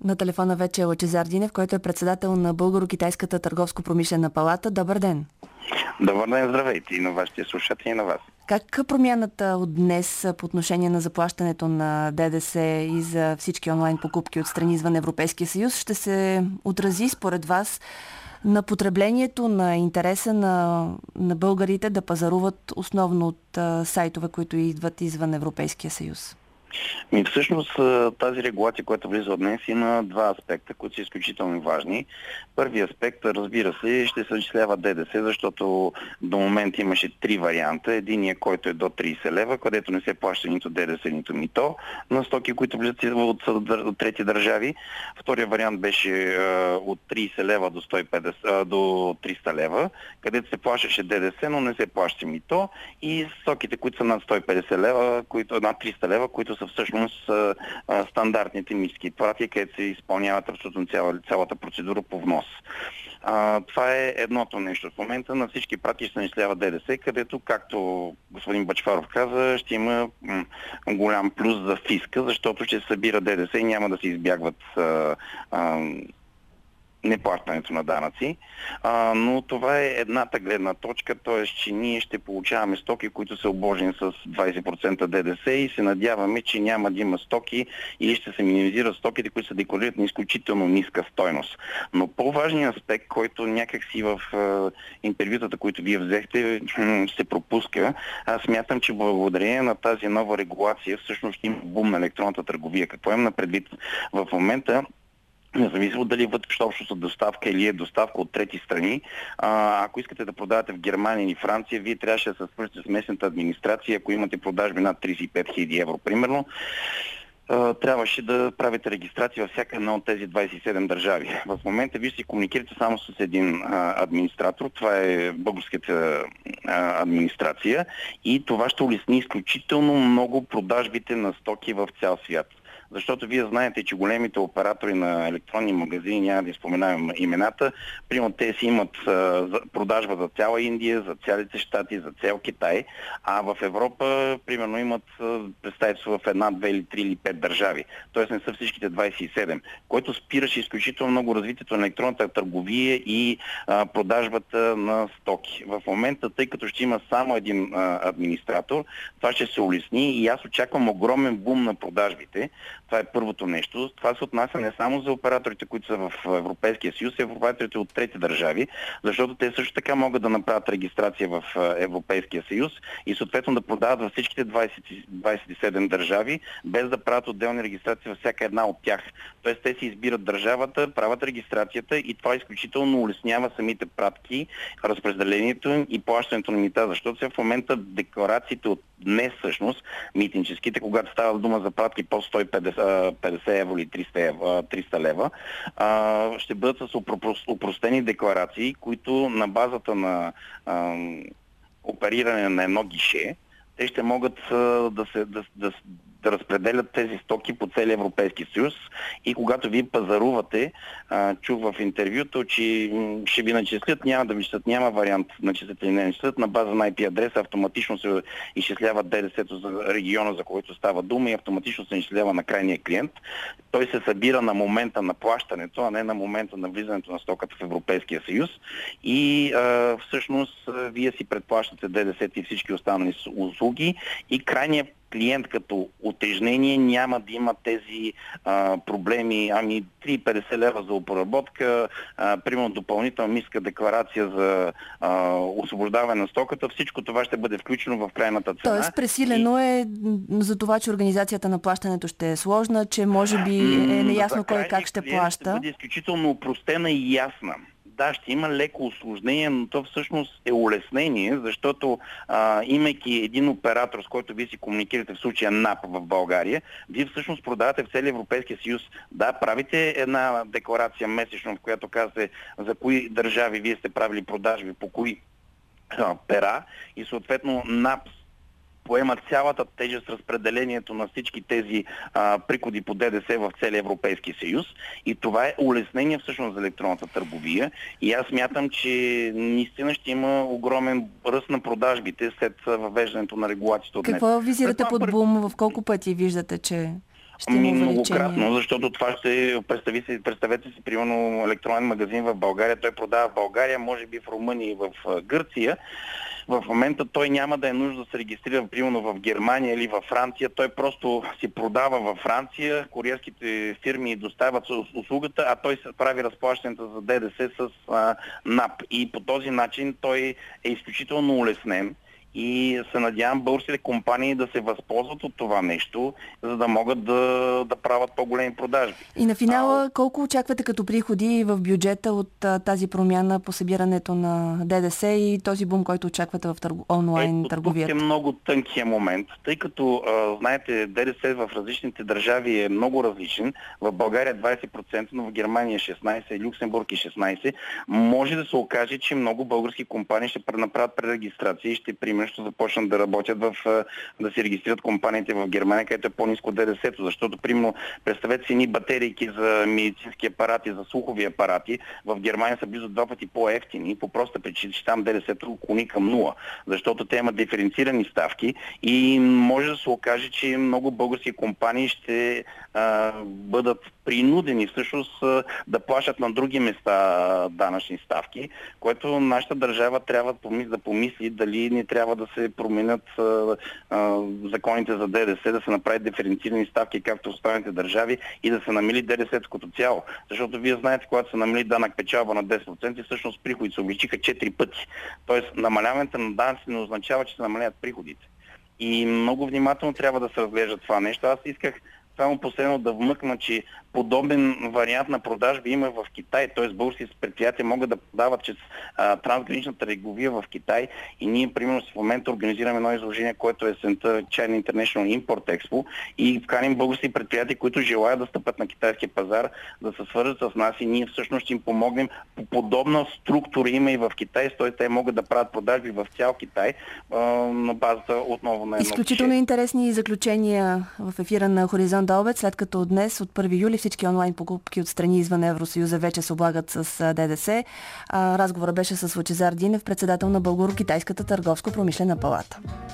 На телефона вече е Лъчезар Динев, който е председател на Българо-китайската търговско-промишлена палата. Добър ден! Добър ден, здравейте и на вашите слушатели и на вас. Как промяната от днес по отношение на заплащането на ДДС и за всички онлайн покупки от страни извън Европейския съюз ще се отрази според вас на потреблението, на интереса на българите да пазаруват основно от сайтове, които идват извън Европейския съюз? Всъщност тази регулация, която влиза от днес, има два аспекта, които са изключително важни. Първият аспект, разбира се, ще се начислява ДДС, защото до момента имаше три варианта. Единият, който е до 30 лева, където не се плаща нито ДДС, нито мито на стоки, които влизат от трети държави. Вторият вариант беше от 30 лева до 300 лева, където се плащаше ДДС, но не се плаща мито. И стоките, които са над 150 лева, над 300 лева, които са всъщност стандартните митнически пратки, където се изпълняват абсолютно цялата процедура по внос. Това е едното нещо. В момента на всички пратки ще се начислява ДДС, където, както господин Бъчваров каза, ще има голям плюс за фиска, защото ще се събира ДДС и няма да се избягват неплащането на данъци, но това е едната гледна точка, т.е. че ние ще получаваме стоки, които са обложени с 20% ДДС и се надяваме, че няма да има стоки или ще се минимизират стоките, които се декларират на изключително ниска стойност. Но по-важният аспект, който някакси в интервютата, които вие взехте, се пропуска, аз смятам, че благодарение на тази нова регулация всъщност ще има бум на електронната търговия. Какво имам на предвид? В момента, независимо дали вътрешнообщностна доставка или е доставка от трети страни, ако искате да продавате в Германия или Франция, вие трябваше да се свържете с местната администрация, ако имате продажби над 35 000 евро, примерно, трябваше да правите регистрация във всяка една от тези 27 държави. В момента вие ще комуникирате само с един администратор, това е българската администрация, и това ще улесни изключително много продажбите на стоки в цял свят. Защото вие знаете, че големите оператори на електронни магазини, няма да споменавам имената, примерно те си имат продажба за цяла Индия, за цялите щати, за цял Китай, а в Европа, примерно, имат представителство в една, две или три или пет държави. Тоест не са всичките 27, което спираше изключително много развитието на електронната търговия и продажбата на стоки. В момента, тъй като ще има само един администратор, това ще се улесни и аз очаквам огромен бум на продажбите. Това е първото нещо. Това се отнася не само за операторите, които са в Европейския съюз, а операторите от трети държави, защото те също така могат да направят регистрация в Европейския съюз и съответно да продават във всичките 27 държави, без да правят отделни регистрации във всяка една от тях. Тоест те си избират държавата, правят регистрацията и това изключително улеснява самите пратки, разпределението им и плащането на мита, защото се в момента декларациите от днес всъщност, митническите, когато става дума за пратки по 150 евро или 300 лева, ще бъдат с упростени декларации, които на базата на опериране на едно гише, те ще могат да разпределят тези стоки по целия Европейски съюз и когато вие пазарувате, чух в интервюто, че ще ви начислят, няма да ви числят, няма вариант начислят или не начислят, на база на IP адреса автоматично се изчислява ДДС-то за региона, за който става дума и автоматично се изчислява на крайния клиент. Той се събира на момента на плащането, а не на момента на влизането на стоката в Европейския съюз и всъщност вие си предплащате ДДС и всички останали услуги и крайният клиент като утежнение няма да има тези проблеми, 3,50 лева за обработка, примерно допълнителна митническа декларация за освобождаване на стоката, всичко това ще бъде включено в крайната цена. Тоест пресилено е за това, че организацията на плащането ще е сложна, че може би е неясно кой как ще плаща. Ще бъде изключително упростена и ясна. Да, ще има леко усложнение, но то всъщност е улеснение, защото имайки един оператор, с който вие си комуникирате, в случая НАП в България, вие всъщност продавате в целия Европейския съюз. Да, правите една декларация месечно, в която казвате за кои държави вие сте правили продажби, по кои пера и съответно НАП поема цялата тежест разпределението на всички тези приходи по ДДС в целия Европейски съюз. И това е улеснение всъщност за електронната търговия. И аз смятам, че наистина ще има огромен ръст на продажбите след въвеждането на регулацията от днес. Какво визирате под бум? В колко пъти виждате, че Ще има многократно, защото това представете си, примерно електронен магазин в България, той продава в България, може би в Румъния и в Гърция. В момента той няма да е нужда да се регистрира, примерно в Германия или във Франция. Той просто си продава във Франция, куриерските фирми доставят услугата, а той се прави разплащането за ДДС с НАП. И по този начин той е изключително улеснен. И се надявам българските компании да се възползват от това нещо, за да могат да правят по-големи продажби. И на финала, колко очаквате като приходи в бюджета от тази промяна по събирането на ДДС и този бум, който очаквате в онлайн търговията? Тук е много тънкия момент, тъй като, знаете, ДДС в различните държави е много различен. В България 20%, но в Германия 16%, Люксембург и 16%. Може да се окаже, че много български компании ще направят пререгистрация и ще ще започнат да работят да се регистрират компаниите в Германия, където е по-ниско ДДС-то, защото, примерно, представете си едни батерийки за медицински апарати, за слухови апарати, в Германия са близо 2 пъти по-евтини, по проста причина, че там ДДС-то клони към 0, защото те имат диференцирани ставки и може да се окаже, че много български компании ще бъдат принудени всъщност да плащат на други места данъчни ставки, което нашата държава трябва да помисли дали не трябва да се променят законите за ДДС, да се направят диференцирани ставки, както в останалите държави, и да се намали ДДС като цяло. Защото вие знаете, когато се намали данък печалба на 10%, всъщност приходите се увеличиха 4 пъти. Тоест, намаляването на данъци не означава, че се намаляват приходите. И много внимателно трябва да се разглежда това нещо. Аз исках само последно да вмъкна, че подобен вариант на продажби има в Китай, т.е. български предприятия могат да продават чрез трансграничната търговия в Китай и ние, примерно, в момента организираме едно изложение, което е есента China International Import Expo и вканим български предприятия, които желаят да стъпят на китайския пазар, да се свържат с нас и ние всъщност ще им помогнем. По подобна структура има и в Китай, т.е. те могат да правят продажби в цял Китай на базата отново на едно. Изключително интересни заключения в ефира на Хоризонт до обед, след като днес от 1 юли всички онлайн покупки от страни извън Евросъюза вече се облагат с ДДС. Разговорът беше с Лъчезар Динев, председател на Българо-китайската търговско-промишлена палата.